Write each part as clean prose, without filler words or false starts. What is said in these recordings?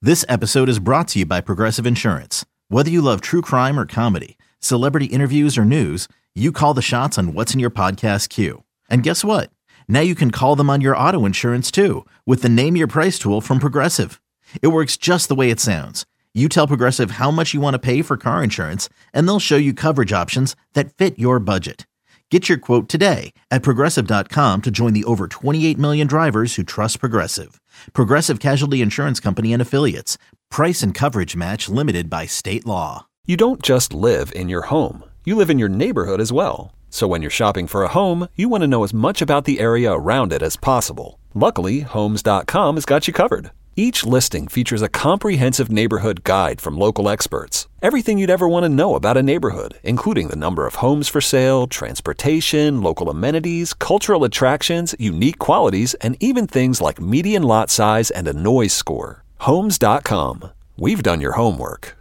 This episode is brought to you by Progressive Insurance. Whether you love true crime or comedy, celebrity interviews or news, you call the shots on what's in your podcast queue. And guess what? Now you can call them on your auto insurance too with the Name Your Price tool from Progressive. It works just the way it sounds. You tell Progressive how much you want to pay for car insurance, and they'll show you coverage options that fit your budget. Get your quote today at Progressive.com to join the over 28 million drivers who trust Progressive. Progressive Casualty Insurance Company and Affiliates. Price and coverage match limited by state law. You don't just live in your home. You live in your neighborhood as well. So when you're shopping for a home, you want to know as much about the area around it as possible. Luckily, Homes.com has got you covered. Each listing features a comprehensive neighborhood guide from local experts. Everything you'd ever want to know about a neighborhood, including the number of homes for sale, transportation, local amenities, cultural attractions, unique qualities, and even things like median lot size and a noise score. Homes.com. We've done your homework.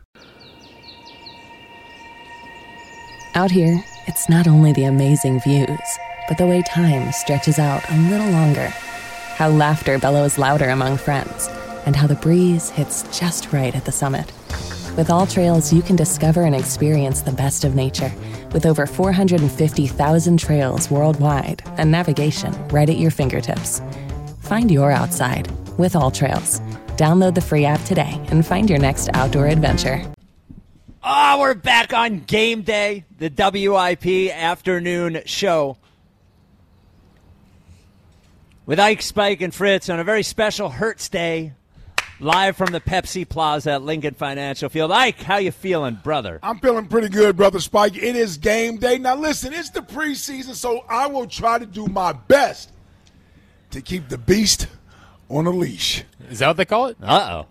Out here, it's not only the amazing views, but the way time stretches out a little longer. How laughter bellows louder among friends, and how the breeze hits just right at the summit. With All Trails, you can discover and experience the best of nature, with over 450,000 trails worldwide and navigation right at your fingertips. Find your outside with All Trails. Download the free app today and find your next outdoor adventure. Oh, we're back on game day, the WIP afternoon show. With Ike, Spike, and Fritz on a very special Hertz Day, live from the Pepsi Plaza at Lincoln Financial Field. Ike, how you feeling, brother? I'm feeling pretty good, Brother Spike. It is game day. Now, listen, it's the preseason, so I will try to do my best to keep the beast on a leash. Is that what they call it? Uh-oh.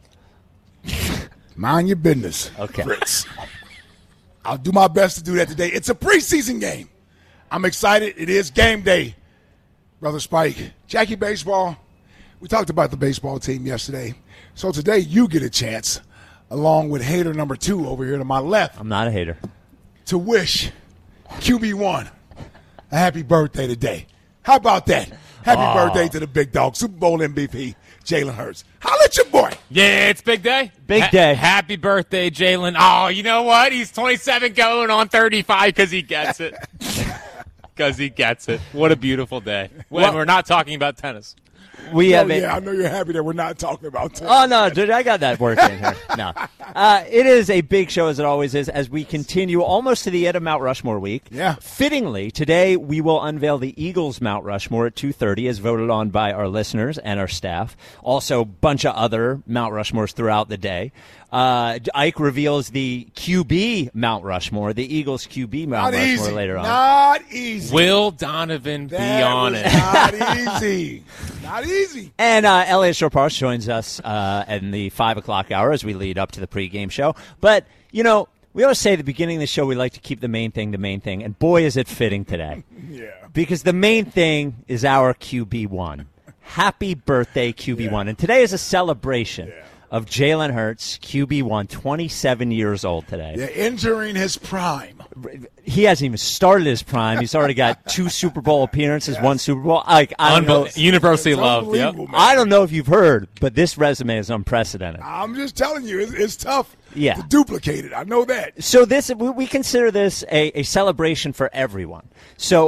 Mind your business, okay, Fritz. I'll do my best to do that today. It's a preseason game. I'm excited. It is game day. Brother Spike, Jackie Baseball, we talked about the baseball team yesterday. So today you get a chance, along with hater number 2 over here to my left. I'm not a hater. To wish QB1 a happy birthday today. How about that? Happy birthday to the big dog, Super Bowl MVP, Jalen Hurts. Holla at your boy. Yeah, it's big day. Big day. Happy birthday, Jalen. Oh, you know what? He's 27 going on 35 because he gets it. Because he gets it. What a beautiful day. When we're not talking about tennis. Yeah, I know you're happy that we're not talking about tennis. Oh, no, dude, I got that working here. No. It is a big show, as it always is, as we continue almost to the end of Mount Rushmore week. Yeah. Fittingly, today we will unveil the Eagles Mount Rushmore at 2:30, as voted on by our listeners and our staff. Also, a bunch of other Mount Rushmores throughout the day. Ike reveals the QB Mount Rushmore, the Eagles QB Mount Rushmore later on. Not easy. Will Donovan be on it? Not easy. Not easy. And Elliot Shorr-Parks joins us in the 5 o'clock hour as we lead up to the pregame show. But, you know, we always say at the beginning of the show we like to keep the main thing, and boy, is it fitting today. Yeah. Because the main thing is our QB1. Happy birthday, QB1. Yeah. And today is a celebration. Yeah. Of Jalen Hurts, QB1, 27 years old today. Yeah, entering his prime. He hasn't even started his prime. He's already got 2 Super Bowl appearances, 1 Super Bowl. I don't know. Universally loved. Yep. I don't know if you've heard, but this resume is unprecedented. I'm just telling you, it's tough to duplicate it. I know that. So we consider this a celebration for everyone. So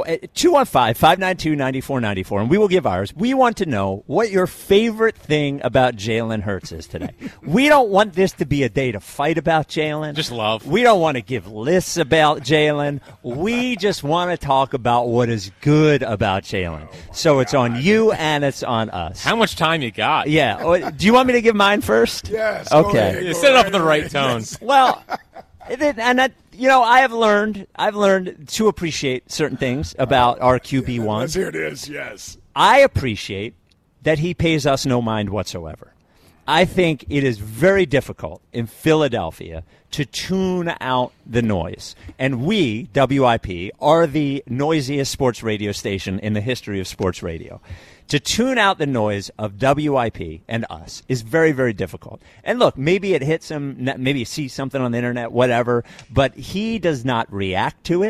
215-592-9494, and we will give ours. We want to know what your favorite thing about Jalen Hurts is today. We don't want this to be a day to fight about Jalen. Just love. We don't want to give lists about Jalen. We just want to talk about what is good about Jalen. So it's on you and it's on us. How much time you got? Yeah. Do you want me to give mine first? Yes. Okay. Set it up in the right tone. Yes. Well, and that, you know, I've learned to appreciate certain things about our QB1. Here it is, yes. I appreciate that he pays us no mind whatsoever. I think it is very difficult in Philadelphia to tune out the noise. And we, WIP, are the noisiest sports radio station in the history of sports radio. To tune out the noise of WIP and us is very, very difficult. And look, maybe it hits him, maybe you see something on the internet, whatever, but he does not react to it.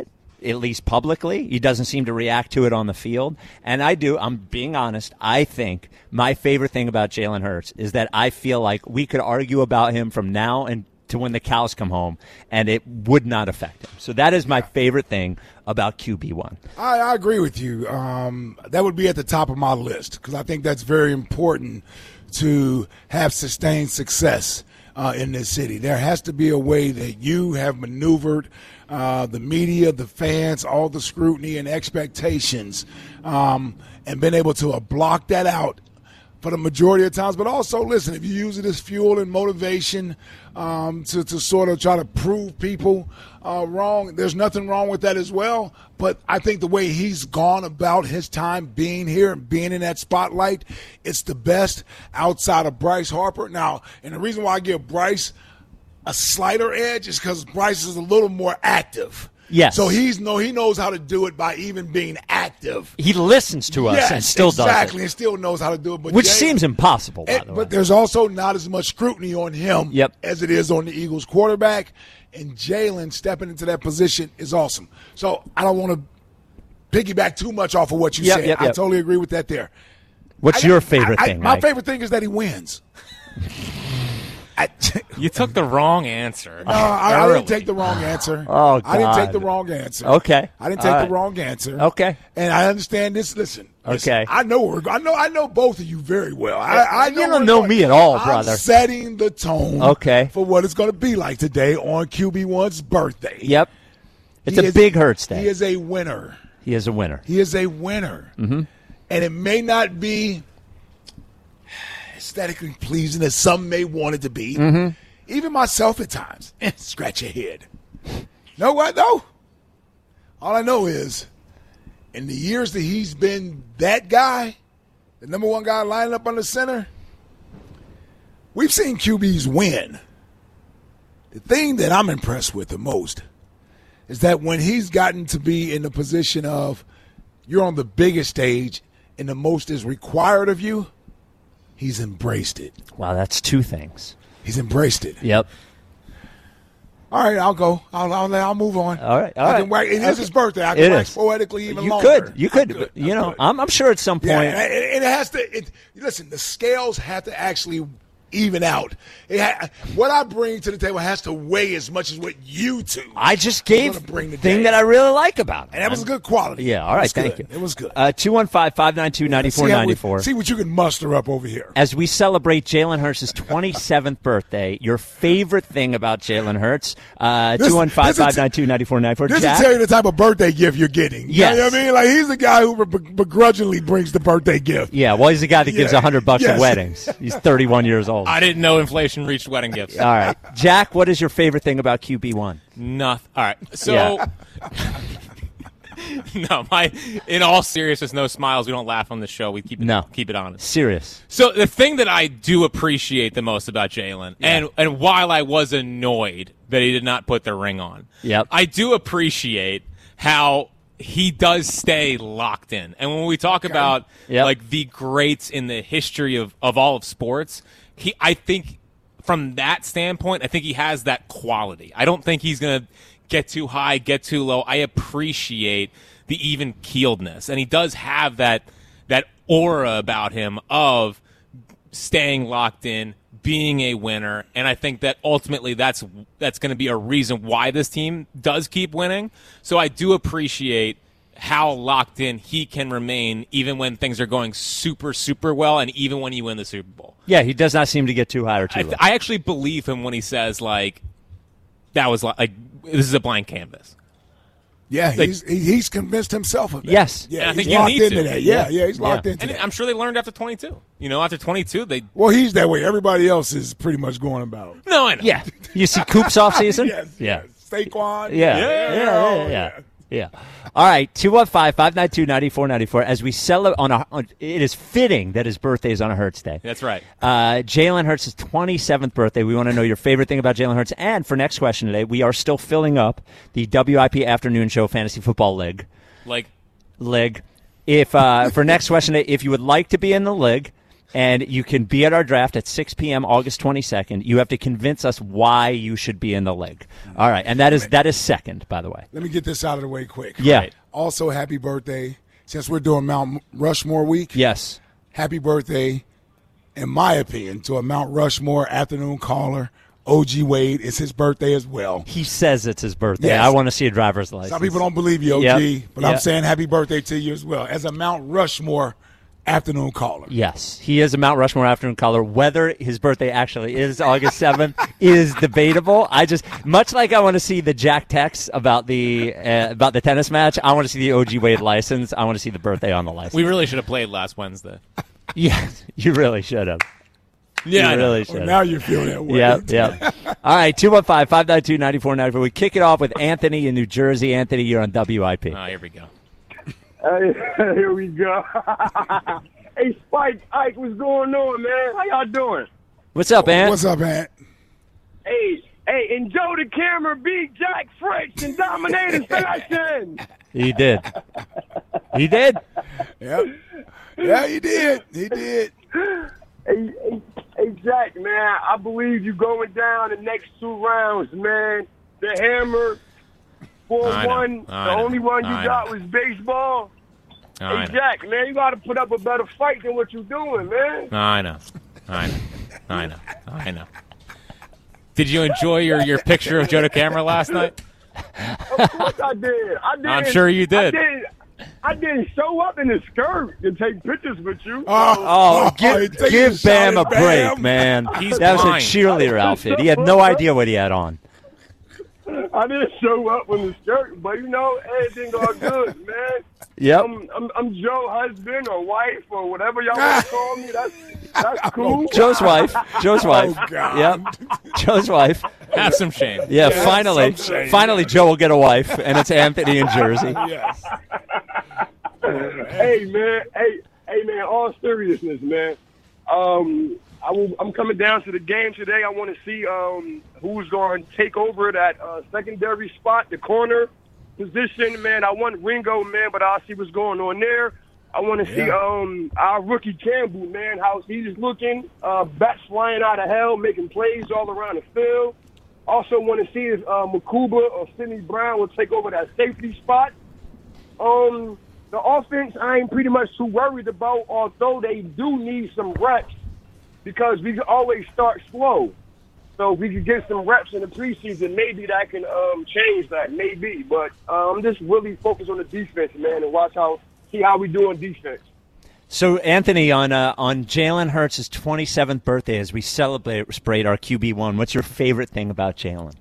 at least publicly. He doesn't seem to react to it on the field. And I'm being honest, I think my favorite thing about Jalen Hurts is that I feel like we could argue about him from now and to when the cows come home, and it would not affect him. So that is my favorite thing about QB1. I agree with you. That would be at the top of my list because I think that's very important to have sustained success in this city. There has to be a way that you have maneuvered the media, the fans, all the scrutiny and expectations, and been able to block that out for the majority of times. But also, listen, if you use it as fuel and motivation to sort of try to prove people wrong, there's nothing wrong with that as well. But I think the way he's gone about his time being here and being in that spotlight, it's the best outside of Bryce Harper. Now, and the reason why I give Bryce a slighter edge is because Bryce is a little more active. Yes. So he knows how to do it by even being active. He listens to us and still does it. Exactly, and still knows how to do it. But which seems impossible, by the way. But there's also not as much scrutiny on him as it is on the Eagles quarterback. And Jalen stepping into that position is awesome. So I don't want to piggyback too much off of what you said. I totally agree with that there. What's your favorite thing, My favorite thing is that he wins. You took the wrong answer. No, I didn't take the wrong answer. Oh, God. I didn't take the wrong answer. Okay. I didn't take the wrong answer. Okay. And I understand this. Listen. Okay. I know both of you very well. You don't know me at all, brother. I'm setting the tone. Okay. For what it's going to be like today on QB1's birthday. Yep. It's a big Hurts day. He is a winner. He is a winner. He is a winner. Mm-hmm. And it may not be aesthetically pleasing as some may want it to be. Mm-hmm. Even myself at times. Scratch your head. Know what, though? All I know is in the years that he's been that guy, the number one guy lining up on the center, we've seen QBs win. The thing that I'm impressed with the most is that when he's gotten to be in the position of you're on the biggest stage and the most is required of you, he's embraced it. Wow, that's two things. He's embraced it. Yep. All right, I'll go. I'll move on. All right. It is his birthday. I can wax poetically even longer. You could. I'm sure at some point. Yeah, and it has to. Listen, the scales have to actually even out. What I bring to the table has to weigh as much as what you two. I just gave the thing that I really like about it. And that was good quality. Yeah, all right, thank you. It was good. 215-592-9494. See what you can muster up over here. As we celebrate Jalen Hurts' 27th birthday, your favorite thing about Jalen Hurts, 215-592-9494. This will tell you the type of birthday gift you're getting. Yes. You know what I mean? Like, he's the guy who begrudgingly brings the birthday gift. Yeah, well, he's the guy that gives $100 at weddings. He's 31 years old. I didn't know inflation reached wedding gifts. All right. Jack, what is your favorite thing about QB1? Nothing. All right. So, in all seriousness, no smiles. We don't laugh on the show. We keep it honest. Serious. So the thing that I do appreciate the most about Jalen, and while I was annoyed that he did not put the ring on, I do appreciate how he does stay locked in. And when we talk about like the greats in the history of all of sports, I think from that standpoint, I think he has that quality. I don't think he's going to get too high, get too low. I appreciate the even keeledness. And he does have that aura about him of staying locked in, being a winner. And I think that ultimately that's going to be a reason why this team does keep winning. So I do appreciate how locked in he can remain even when things are going super, super well and even when you win the Super Bowl. Yeah, he does not seem to get too high or too low. I actually believe him when he says, like, that was like this is a blank canvas. Yeah, he's convinced himself of that. Yes. Yeah, I think he's you locked need into to. that. Yeah, he's locked into and that. I'm sure they learned after 22. After 22, they... Well, he's that way. Everybody else is pretty much going about. No, I know. Yeah. You see Coop's offseason? Yes. Saquon. Yeah. All right, 215-592-9494. As we celebrate it is fitting that his birthday is on a Hurts day. That's right. Jalen Hurts' 27th birthday. We want to know your favorite thing about Jalen Hurts. And for next question today, we are still filling up the WIP Afternoon Show Fantasy Football League. League. If for next question today, if you would like to be in the league, And you can be at our draft at 6 p.m. August 22nd. You have to convince us why you should be in the league. All right, and that is second, by the way. Let me get this out of the way quick. Yeah. Right. Also, happy birthday. Since we're doing Mount Rushmore week, yes. Happy birthday, in my opinion, to a Mount Rushmore afternoon caller, OG Wade. It's his birthday as well. He says it's his birthday. Yes. I want to see a driver's license. Some people don't believe you, OG, Yep. but I'm saying happy birthday to you as well as a Mount Rushmore afternoon caller. Yes, he is a Mount Rushmore afternoon caller. Whether his birthday actually is August 7th is debatable. Much like I want to see the Jack text about the tennis match, I want to see the OG Wade license. I want to see the birthday on the license. We really should have played last Wednesday. Yes, you really should have. Yeah, you really should. Well, now you feel that way. Yep. All right, 215-592-9494. We kick it off with Anthony in New Jersey. Anthony, you're on WIP. Oh, here we go. Here we go. Hey, Spike, Ike, what's going on, man? How y'all doing? What's up, Ant? What's up, Ant? Hey, and Joe the Camera beat Jack Fritz in dominating fashion. He did. He did. Yep. Yeah, he did. He did. Hey, Jack, man, I believe you going down the next 2 rounds, man. The Hammer, 4-1. The only one you got was baseball. Hey, Jack, man, you got to put up a better fight than what you're doing, man. I know. Did you enjoy your picture of Joe the Camera last night? Of course I did. I'm sure you did. I didn't show up in a skirt to take pictures with you. Give Bam a break, man. That was a cheerleader outfit. He had no idea what he had on. I didn't show up in the skirt, but everything got good, man. Yep. I'm Joe's husband or wife or whatever y'all want to call me. That's cool. Joe's wife. Oh, God. Yep. Joe's wife. Have some shame. Yeah, finally Joe will get a wife, and it's Anthony in Jersey. Yes. Hey, man, all seriousness, man. I'm coming down to the game today. I want to see who's going to take over that secondary spot, the corner position, man. I want Ringo, man, but I'll see what's going on there. I want to see our rookie Campbell, man, how he's looking. Bats flying out of hell, making plays all around the field. Also want to see if Makuba or Sidney Brown will take over that safety spot. The offense, I ain't pretty much too worried about, although they do need some reps because we can always start slow. So if we could get some reps in the preseason, maybe that can change that, maybe. But I'm just really focused on the defense, man, and see how we do on defense. So, Anthony, on Jalen Hurts' 27th birthday, as we celebrate our QB1, what's your favorite thing about Jalen?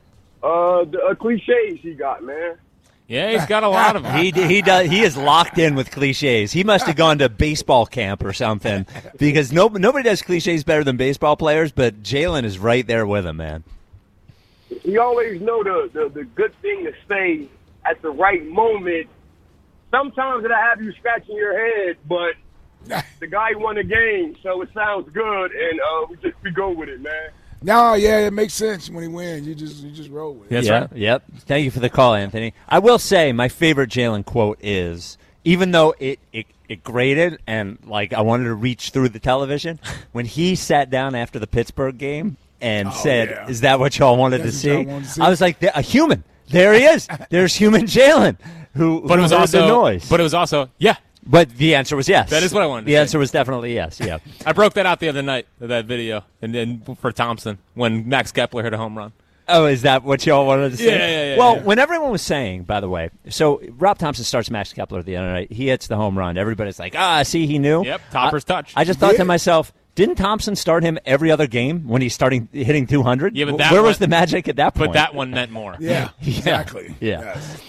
The cliches he got, man. Yeah, he's got a lot of them. He is locked in with cliches. He must have gone to baseball camp or something because nobody does cliches better than baseball players, but Jalen is right there with him, man. You always know the good thing to say at the right moment. Sometimes it'll have you scratching your head, but the guy won the game, so it sounds good, and we go with it, man. No, yeah, it makes sense when he wins. You just roll with it. That's right. Yep. Thank you for the call, Anthony. I will say my favorite Jalen quote is, even though it grated and like I wanted to reach through the television, when he sat down after the Pittsburgh game and said, "Is that what y'all wanted to see?" I was like, "A human. There he is. There's human Jalen." But it was also yeah. But the answer was yes. That is what I wanted to The say. answer was definitely yes, yeah. I broke that out the other night, that video, and then for Thompson, when Max Kepler hit a home run. Oh, is that what y'all wanted to say? Yeah. Well, when everyone was saying, by the way, so Rob Thompson starts Max Kepler the other night. He hits the home run. Everybody's like, see, he knew. Yep, topper's touch. I just thought to myself, didn't Thompson start him every other game when he's hitting 200? Yeah, but where was the magic at that point? But that one meant more. Yeah, exactly. Yeah. Yes.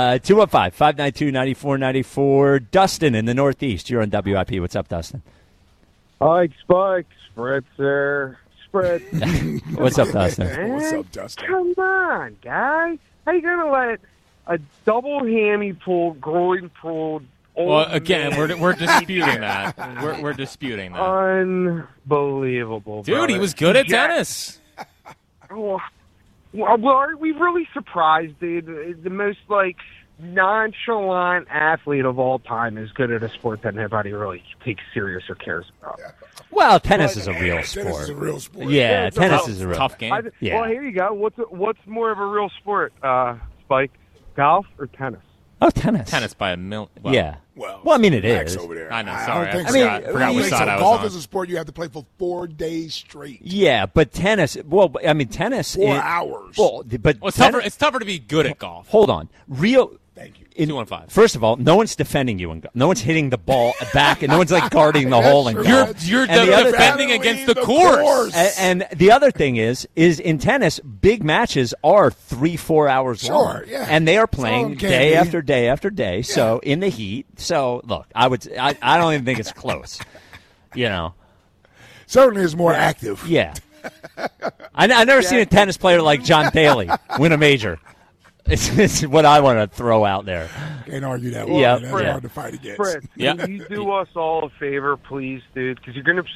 215-592-9494. Dustin in the Northeast. You're on WIP. What's up, Dustin? Hi, Spike. Spritzer. What's up, Dustin? What's up, Dustin? Come on, guy. How you going to let a double hammy pulled, groin pulled... Well, again, we're disputing that. We're disputing that. Unbelievable, dude. brother. He was good at tennis. Well, aren't we really surprised, dude? The most nonchalant athlete of all time is good at a sport that nobody really takes serious or cares about. Well, tennis is a real sport. Tennis is a real sport. Yeah, tennis is a real tough game. Yeah. Well, here you go. What's more of a real sport, Spike? Golf or tennis? Oh, tennis. Tennis by a million. Well, yeah. Well, I mean, it Max is. over there. I know. I Sorry, don't think I so. forgot what side I was golf on. is a sport you have to play for 4 days straight. Yeah, but tennis. Well, I mean, tennis. 4 hours. Well, but Well, it's tougher to be good at golf. Hold on. Thank you. 2-1-5. First of all, no one's defending you, and no one's hitting the ball back, and no one's like guarding the hole. And You're And the other- defending against the course. And the other thing is in tennis, big matches are 3-4 hours long, yeah. and they are Some playing of them can day be. after day after day. So in the heat. So look, I don't even think it's close. You know, Certainly is more active. yeah. I never seen a tennis player like John Daly win a major. It's what I want to throw out there. Can't argue that one. Yeah, That's yeah. hard to fight against. Fred, can you do us all a favor, please, dude? Because you're gonna.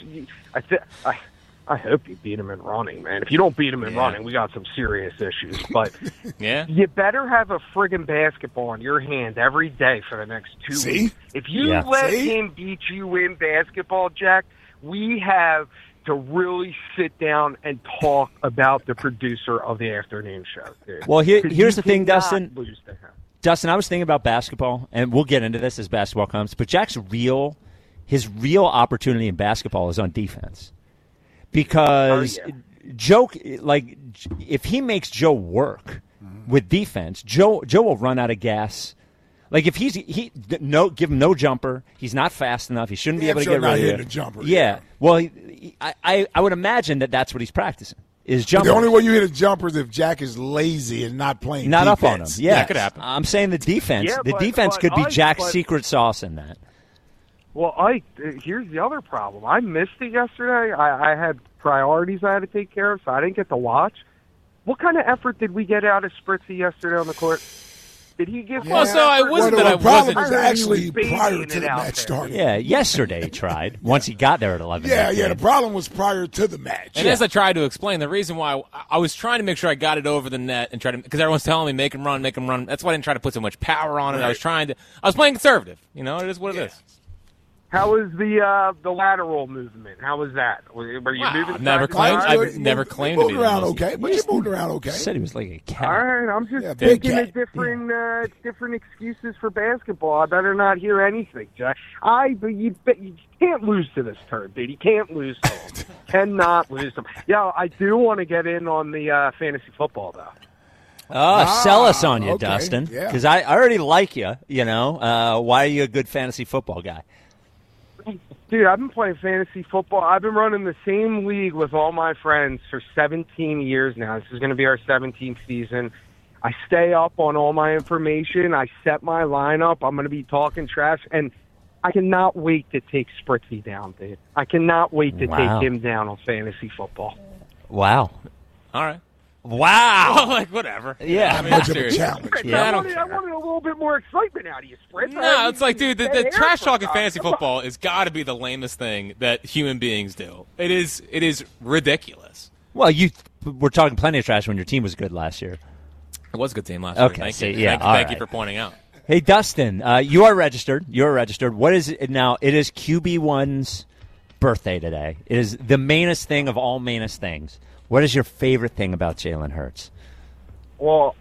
I hope you beat him in running, man. If you don't beat him in running, we got some serious issues. But Yeah. you better have a friggin' basketball in your hand every day for the next 2 See? weeks. If you Yeah. let See? him beat you in basketball, Jack, we have to really sit down and talk about the producer of the afternoon show, dude. Well, 'Cause here's you the thing, cannot Dustin. lose to him. Dustin, I was thinking about basketball, and we'll get into this as basketball comes. But his real opportunity in basketball is on defense, because Joe, like, if he makes Joe work with defense, Joe will run out of gas. Like if give him no jumper. He's not fast enough. He shouldn't be able to get not rid hitting of a it. jumper. Yeah. Well, I would imagine that's what he's practicing is jumping. The only way you hit a jumper is if Jack is lazy and not playing Not defense. up on him. Yeah, That could happen. I'm saying the defense. Yeah, the but- defense but could be I- Jack's but- secret sauce in that. Well, here's the other problem. I missed it yesterday. I had priorities I had to take care of, so I didn't get to watch. What kind of effort did we get out of Spritzy yesterday on the court? Did he give? Well, so I wasn't that I the problem wasn't. was I heard he actually was prior babying to it the out match there. starting. Yeah, yesterday he tried. Once he got there at 11. Yeah. The problem was prior to the match. And as I tried to explain, the reason why I was trying to make sure I got it over the net and try to, because everyone's telling me make him run. That's why I didn't try to put so much power on it. Right. I was playing conservative. You know, it is what it is. How was the lateral movement? How was that? Were you moving? I've never side to claimed. side? I've never claimed to moved be the around most- okay, but you moved around okay. Said he was like a cat. All right, I'm just Yeah, big thinking cat. of different excuses for basketball. I better not hear anything, Jack. But you can't lose to this turd, dude. You can't lose to him. Cannot lose to him. Yeah, I do want to get in on the fantasy football though. Sell us on you, okay, Dustin. yeah. Because I already like you. You know, why are you a good fantasy football guy? Dude, I've been playing fantasy football. I've been running the same league with all my friends for 17 years now. This is going to be our 17th season. I stay up on all my information. I set my lineup. I'm going to be talking trash. And I cannot wait to take Spritzy down, dude. I cannot wait to Wow. take him down on fantasy football. Wow. All right. Wow. Like whatever. Yeah. I mean, Much of a seriously. challenge. Yeah, I don't I care. wanted a little bit more excitement out of you, Spritz. No, it's like, dude, the Dead air trash talking sometimes. fantasy Come on. football has got to be the lamest thing that human beings do. It is ridiculous. Well, you were talking plenty of trash when your team was good last year. It was a good team last Okay, year. Thank see, you. yeah, Thank all you right. for pointing out. Hey, Dustin, you are registered. You're registered. What is it now? It is QB1's birthday today. It is the mainest thing of all mainest things. What is your favorite thing about Jalen Hurts? Well,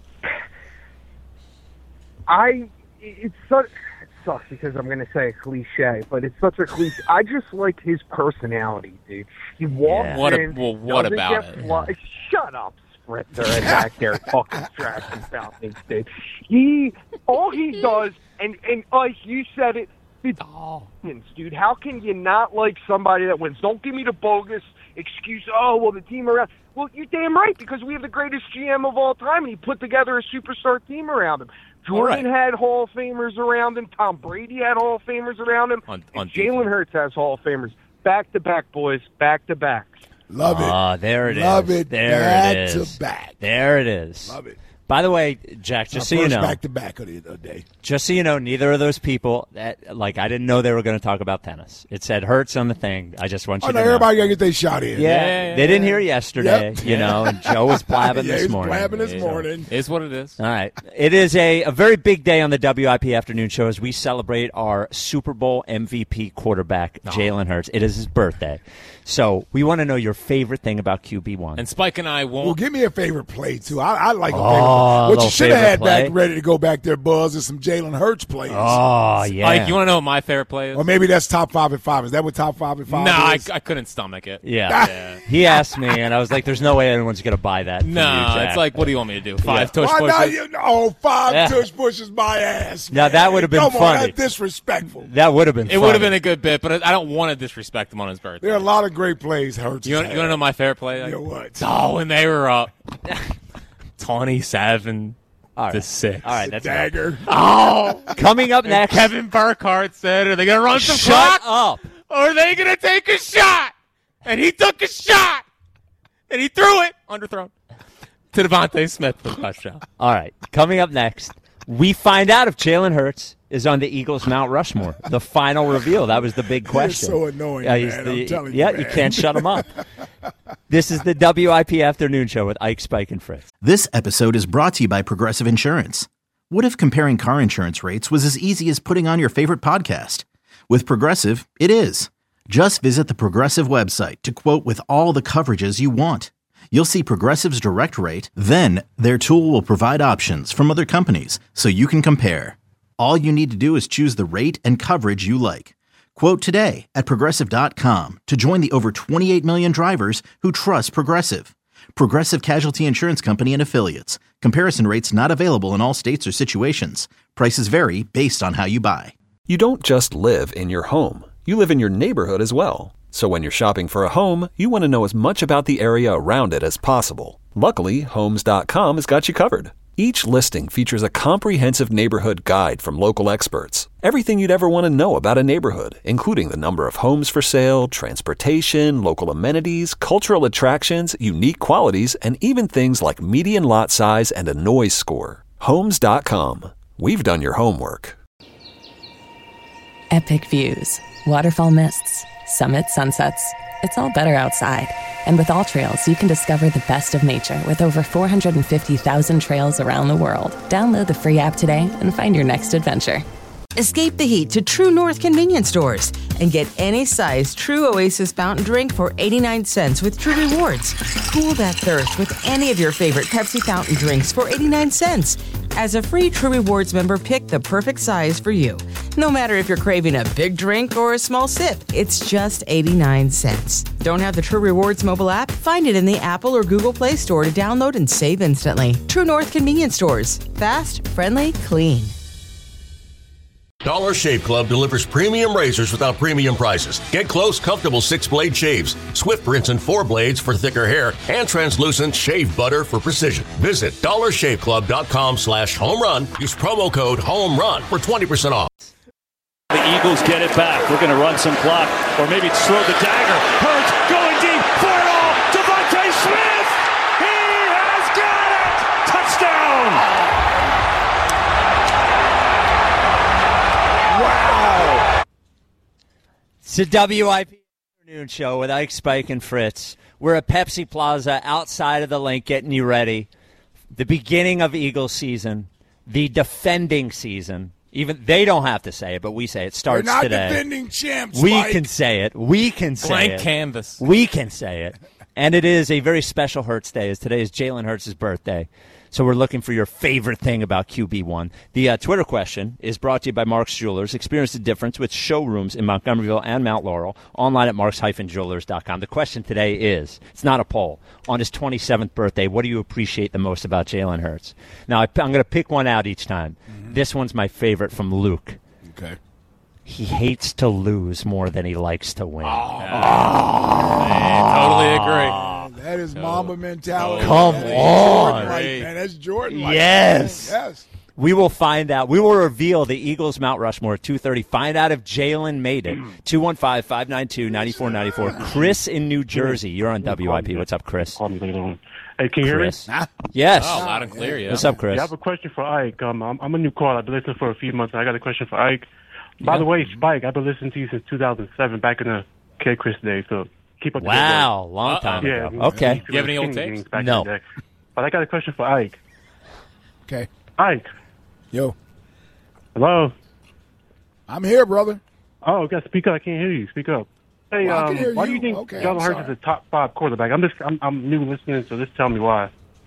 it sucks because I'm going to say a cliche, but it's such a cliche. I just like his personality, dude. He walks Yeah. What in. what doesn't about get it? Shut up, Spritzer, and back there talking trash about things, dude. All he does, and like you said it, it's dude. How can you not like somebody that wins? Don't give me the bogus excuse. Oh, well, the team around. Well, you're damn right, because we have the greatest GM of all time, and he put together a superstar team around him. Jordan had Hall of Famers around him. Tom Brady had Hall of Famers around him. On And Jalen defense. Hurts has Hall of Famers. Back-to-back, boys. Back-to-back. Love it. Oh, there it is. Love it. There back it is. to back. There it is. Love it. By the way, Jack, just so you know, back-to-back of the day. Just so you know, neither of those people, I didn't know they were going to talk about tennis. It said Hurts on the thing. I just want you to know. Everybody got to get their shot in. Yeah. They didn't hear yesterday, and Joe was blabbing this morning. Blabbing this morning. Is what it is. All right. It is a very big day on the WIP afternoon show as we celebrate our Super Bowl MVP quarterback, Jalen Hurts. It is his birthday. So we want to know your favorite thing about QB1. And Spike and I won't. Well, give me a favorite play, too. I like a favorite play. What you should have had back ready to go back there, Buzz, is some Jalen Hurts plays. Oh, yeah. Spike, you want to know what my favorite play is? Or maybe that's top 5 and 5. Is that what top 5 and 5 is? I couldn't stomach it. Yeah. He asked me, and I was like, there's no way anyone's going to buy that. No, it's like, what do you want me to do? 5 tush pushes? Five tush pushes my ass. Now, that would have been funny. Come on, that's disrespectful. That would have been funny. It would have been a good bit, but I don't want to disrespect him on his birthday. There are a lot of great plays, Hurts. You want to know my favorite play? What? Oh, when they were up 27-6. All right, that's dagger. Coming up next, Kevin Burkhardt said, "Are they going to run some clock? Shut up! Or are they going to take a shot?" And he took a shot, and he threw it underthrown to Devontae Smith for the touchdown. All right, coming up next, we find out if Jalen Hurts is on the Eagles' Mount Rushmore. The final reveal. That was the big question. You're so annoying, man. I'm telling you, man. You can't shut him up. This is the WIP Afternoon Show with Ike, Spike, and Fritz. This episode is brought to you by Progressive Insurance. What if comparing car insurance rates was as easy as putting on your favorite podcast? With Progressive, it is. Just visit the Progressive website to quote with all the coverages you want. You'll see Progressive's direct rate, then their tool will provide options from other companies so you can compare. All you need to do is choose the rate and coverage you like. Quote today at Progressive.com to join the over 28 million drivers who trust Progressive. Progressive Casualty Insurance Company and Affiliates. Comparison rates not available in all states or situations. Prices vary based on how you buy. You don't just live in your home. You live in your neighborhood as well. So when you're shopping for a home, you want to know as much about the area around it as possible. Luckily, Homes.com has got you covered. Each listing features a comprehensive neighborhood guide from local experts. Everything you'd ever want to know about a neighborhood, including the number of homes for sale, transportation, local amenities, cultural attractions, unique qualities, and even things like median lot size and a noise score. Homes.com. We've done your homework. Epic views, waterfall mists, summit sunsets. It's all better outside. And with AllTrails, you can discover the best of nature with over 450,000 trails around the world. Download the free app today and find your next adventure. Escape the heat to True North convenience stores and get any size True Oasis fountain drink for 89 cents with True Rewards. Cool that thirst with any of your favorite Pepsi fountain drinks for 89 cents. As a free True Rewards member, pick the perfect size for you. No matter if you're craving a big drink or a small sip, it's just 89 cents. Don't have the True Rewards mobile app? Find it in the Apple or Google Play Store to download and save instantly. True North convenience stores. Fast, friendly, clean. Dollar Shave Club delivers premium razors without premium prices. Get close, comfortable 6-blade shaves, swift rinse and 4 blades for thicker hair, and translucent shave butter for precision. Visit dollarshaveclub.com/homerun. Use promo code HOMERUN for 20% off. The Eagles get it back. We're going to run some clock, or maybe throw the dagger. Hurts going deep for it all. Devontae Smith! He has got it! Touchdown! It's the WIP Afternoon Show with Ike, Spike, and Fritz. We're at Pepsi Plaza outside of the link getting you ready. The beginning of Eagles season, the defending season. Even they don't have to say it, but we say it starts today. We're not defending champs, We Spike. can say it. We can say Blank it. canvas. We can say it. And it is a very special Hurts day, as today is Jalen Hurts' birthday. So we're looking for your favorite thing about QB1. The Twitter question is brought to you by Mark's Jewelers. Experience the difference with showrooms in Montgomeryville and Mount Laurel. Online at marks-jewelers.com. The question today is, it's not a poll, on his 27th birthday, what do you appreciate the most about Jalen Hurts? Now, I'm going to pick one out each time. Mm-hmm. This one's my favorite from Luke. Okay. He hates to lose more than he likes to win. I totally agree. That is Mamba mentality. Come That's on. Jordan-like, man. That's Jordan. Yes. Yes. We will find out. We will reveal the Eagles Mount Rushmore at 2:30. Find out if Jalen made it. 215-592-9494. Chris in New Jersey. You're on WIP. What's up, Chris? Hey, can you hear me? Yes. Oh, loud and clear, yeah. What's up, Chris? Yeah, I have a question for Ike. I'm a new caller. I've been listening for a few months. I got a question for Ike. By the way, Spike, I've been listening to you since 2007, back in the K. Chris days. So keep up the good work. Long time ago. Yeah, Okay. Do you have any old tapes? No. But I got a question for Ike. Okay. Ike. Yo. Hello. I'm here, brother. Oh, okay. Speak up. I can't hear you. Speak up. Hey, Well, I can hear why you. do you think Okay, Jalen I'm Hurts sorry. is a top 5 quarterback? I'm new listening, so just tell me why.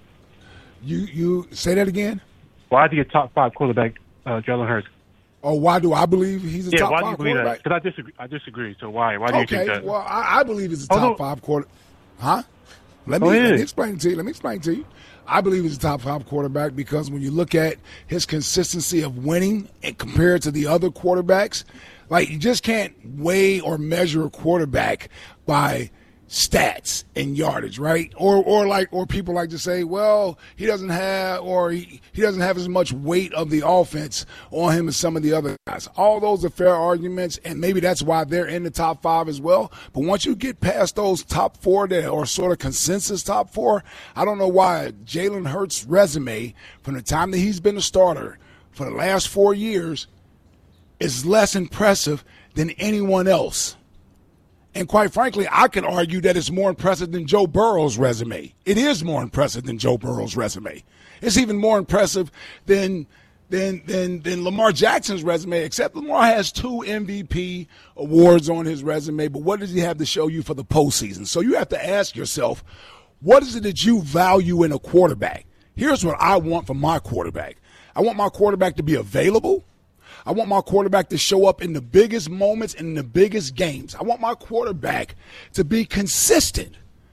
You say that again? Why is he a top 5 quarterback, Jalen Hurts? Or why do I believe he's a top why do 5 you believe quarterback? that? Because I disagree. So why? Why do you think Okay, that? well, I believe he's a top 5 quarter. Huh? Let me explain it to you. Let me explain to you. I believe he's a top 5 quarterback because when you look at his consistency of winning and compared to the other quarterbacks, like you just can't weigh or measure a quarterback by stats and yardage, right? Or people like to say, well, he doesn't have as much weight of the offense on him as some of the other guys. All those are fair arguments, and maybe that's why they're in the top 5 as well. But once you get past those top 4 that are sort of consensus top 4, I don't know why Jalen Hurts' resume from the time that he's been a starter for the last 4 years is less impressive than anyone else. And quite frankly, I could argue that it's more impressive than Joe Burrow's resume. It is more impressive than Joe Burrow's resume. It's even more impressive than Lamar Jackson's resume, except Lamar has 2 MVP awards on his resume. But what does he have to show you for the postseason? So you have to ask yourself, what is it that you value in a quarterback? Here's what I want from my quarterback. I want my quarterback to be available. I want my quarterback to show up in the biggest moments and in the biggest games. I want my quarterback to be consistent.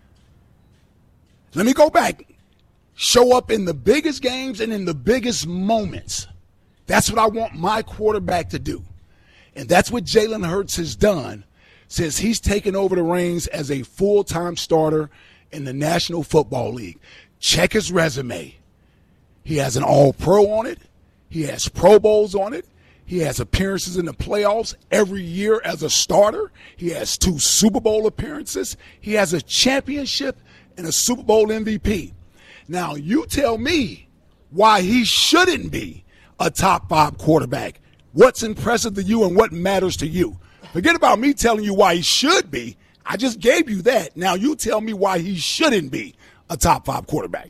Let me go back. Show up in the biggest games and in the biggest moments. That's what I want my quarterback to do. And that's what Jalen Hurts has done since he's taken over the reins as a full-time starter in the National Football League. Check his resume. He has an All-Pro on it. He has Pro Bowls on it. He has appearances in the playoffs every year as a starter. He has 2 Super Bowl appearances. He has a championship and a Super Bowl MVP. Now, you tell me why he shouldn't be a top 5 quarterback. What's impressive to you and what matters to you? Forget about me telling you why he should be. I just gave you that. Now, you tell me why he shouldn't be a top 5 quarterback.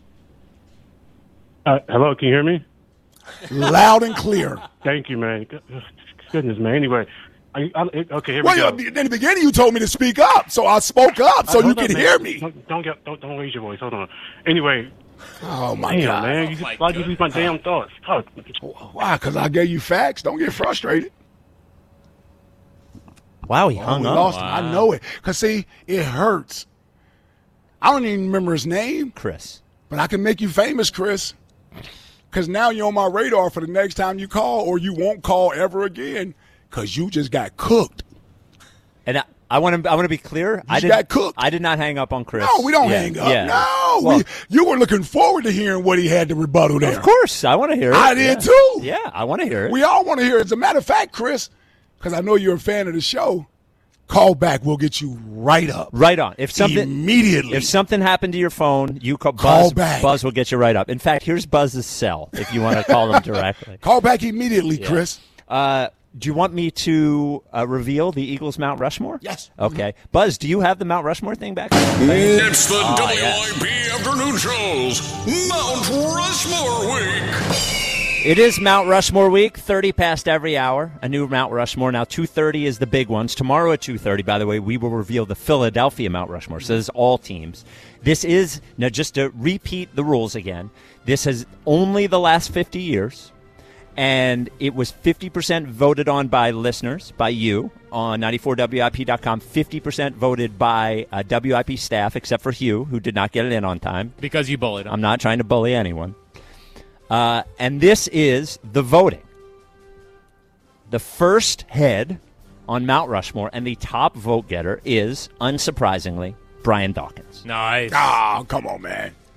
Hello, can you hear me? Loud and clear. Thank you, man. Goodness, man. Anyway, okay, here we go. In the beginning, you told me to speak up, so I spoke up so you can hear me. Don't raise your voice. Hold on. Anyway. Oh, my God. Man. You just like to lose my damn thoughts. Fuck. Why? Because I gave you facts. Don't get frustrated. Wow, he hung up. Lost him. I know it. Because, see, it hurts. I don't even remember his name. Chris. But I can make you famous, Chris. Because now you're on my radar for the next time you call, or you won't call ever again because you just got cooked. And I want to be clear. You got cooked. I did not hang up on Chris. No, we don't hang up. Yeah. No. Well, you were looking forward to hearing what he had to rebuttal there. Of course. I want to hear it. I did too. Yeah, I want to hear it. We all want to hear it. As a matter of fact, Chris, I know you're a fan of the show, call back. We'll get you right up. Right on. Immediately. If something happened to your phone, you call Buzz. Back. Buzz will get you right up. In fact, here's Buzz's cell if you want to call him directly. Call back immediately, Chris. Do you want me to reveal the Eagles Mount Rushmore? Yes. Okay. Buzz, do you have the Mount Rushmore thing back? It's the WIP Afternoon Show's Mount Rushmore Week. It is Mount Rushmore week, 30 past every hour, a new Mount Rushmore. Now, 2:30 is the big ones. Tomorrow at 2:30, by the way, we will reveal the Philadelphia Mount Rushmore. So this is all teams. This is, now just to repeat the rules again, this is only the last 50 years, and it was 50% voted on by listeners, by you, on 94WIP.com, 50% voted by WIP staff, except for Hugh, who did not get it in on time. Because you bullied him. I'm not trying to bully anyone. And this is the voting. The first head on Mount Rushmore and the top vote getter is, unsurprisingly, Brian Dawkins. Nice. Oh, come on, man.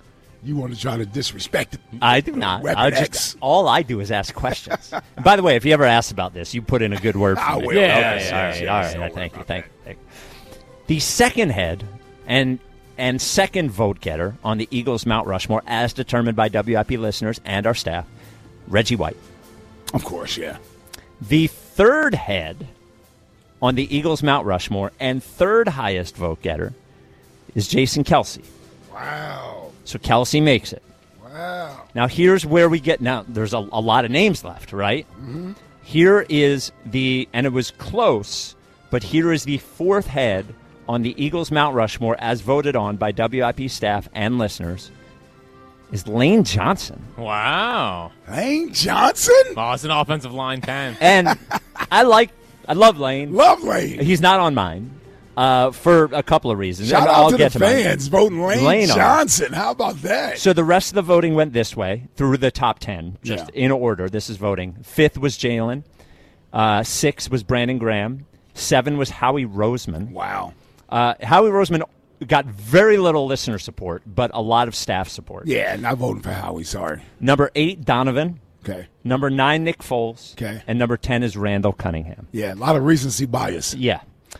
You want to try to disrespect it. I do not. Weapon X. All I do is ask questions. By the way, if you ever ask about this, you put in a good word for I me. will. Okay, all right. Thank you. The second head and second vote getter on the Eagles Mount Rushmore, as determined by WIP listeners and our staff, Reggie White. Of course, yeah. The third head on the Eagles Mount Rushmore and third highest vote getter is Jason Kelce. Wow. So Kelce makes it. Wow. Now here's where we get. Now there's a lot of names left, right? Mm-hmm. Here is and it was close, but here is the fourth head on the Eagles Mount Rushmore, as voted on by WIP staff and listeners, is Lane Johnson. Wow. Lane Johnson? Oh, it's an offensive line 10. And I love Lane. Love Lane. He's not on mine for a couple of reasons. Shout I'll out to get the to fans voting Lane Johnson. How about that? So the rest of the voting went this way through the top 10, just in order. This is voting. Fifth was Jalen. 6 was Brandon Graham. 7 was Howie Roseman. Wow. Howie Roseman got very little listener support, but a lot of staff support. Yeah, not voting for Howie, sorry. Number 8, Donovan. Okay. Number 9, Nick Foles. Okay. And number 10 is Randall Cunningham. Yeah, a lot of recency bias. Yeah.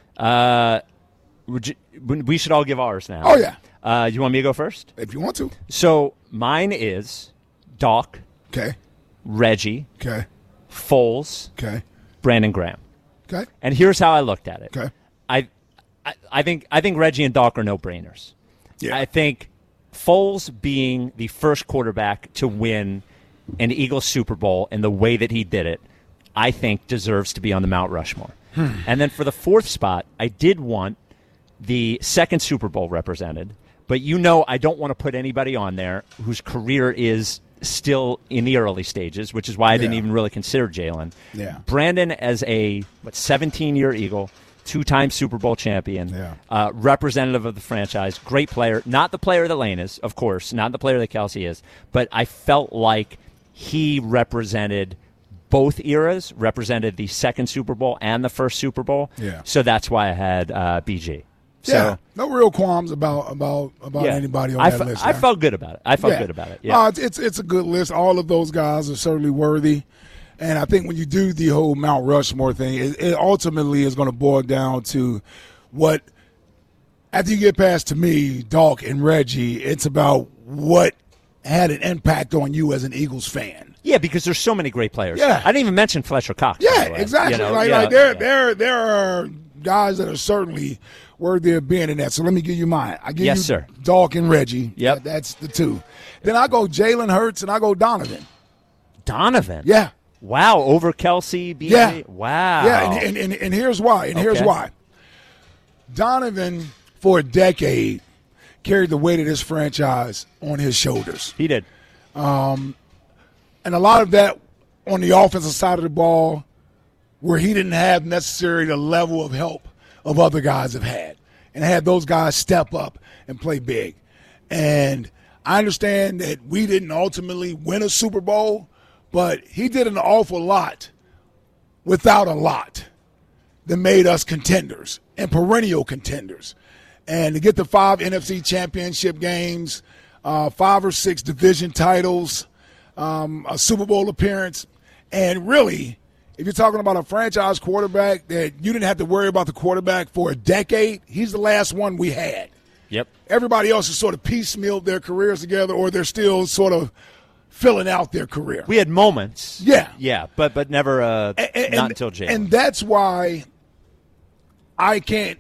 We should all give ours now. Oh, yeah. You want me to go first? If you want to. So mine is Doc. Okay. Reggie. Okay. Foles. Okay. Brandon Graham. Okay. And here's how I looked at it. Okay. I think Reggie and Doc are no-brainers. Yeah. I think Foles being the first quarterback to win an Eagles Super Bowl in the way that he did it, I think deserves to be on the Mount Rushmore. And then for the fourth spot, I did want the second Super Bowl represented, but I don't want to put anybody on there whose career is still in the early stages, which is why I didn't even really consider Jalen. Yeah. Brandon as a 17-year Eagle, 2-time Super Bowl champion, representative of the franchise, great player. Not the player that Lane is, of course, not the player that Kelce is, but I felt like he represented both eras, represented the second Super Bowl and the first Super Bowl. Yeah. So that's why I had BG. So, no real qualms about anybody on that list. I felt good about it. Yeah. It's a good list. All of those guys are certainly worthy. And I think when you do the whole Mount Rushmore thing, it ultimately is going to boil down to what, after you get past, to me, Doc and Reggie, it's about what had an impact on you as an Eagles fan. Yeah, because there's so many great players. Yeah. I didn't even mention Fletcher Cox. Yeah, exactly. There are guys that are certainly worthy of being in that. So let me give you mine. I give you Doc and Reggie. Yep. That's the two. Then I go Jalen Hurts and I go Donovan. Donovan? Yeah. Wow, over Kelce, BJ? Yeah. Wow. Yeah, and here's why. Here's why. Donovan, for a decade, carried the weight of this franchise on his shoulders. He did. And a lot of that on the offensive side of the ball, where he didn't have necessarily the level of help of other guys have had, and had those guys step up and play big. And I understand that we didn't ultimately win a Super Bowl, but he did an awful lot without a lot that made us contenders and perennial contenders. And to get the 5 NFC championship games, 5 or 6 division titles, a Super Bowl appearance, and really, if you're talking about a franchise quarterback that you didn't have to worry about the quarterback for a decade, he's the last one we had. Yep. Everybody else has sort of piecemealed their careers together, or they're still sort of filling out their career. We had moments. Yeah. Yeah, but never not until Jalen. And that's why I can't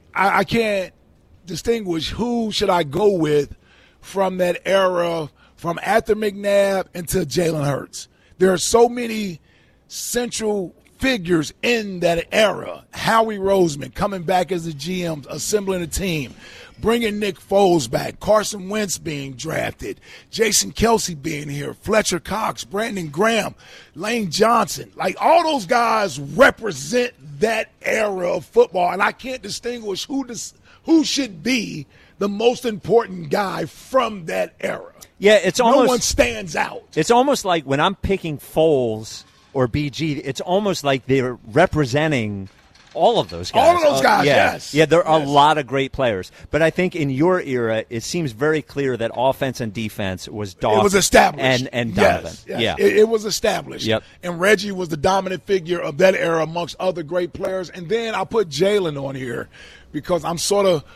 distinguish who should I go with from that era, from after McNabb until Jalen Hurts. There are so many central figures in that era. Howie Roseman coming back as the GM, assembling a team, bringing Nick Foles back, Carson Wentz being drafted, Jason Kelce being here, Fletcher Cox, Brandon Graham, Lane Johnson. Like, all those guys represent that era of football, and I can't distinguish who should be the most important guy from that era. Yeah, it's almost no one stands out. It's almost like when I'm picking Foles or BG, it's almost like they're representing All of those guys. All of those guys, yeah. yes. Yeah, there are a lot of great players. But I think in your era, it seems very clear that offense and defense was Doc. It was established. And Donovan. Yes. Yeah. It was established. Yep. And Reggie was the dominant figure of that era amongst other great players. And then I put Jalen on here because I'm sort of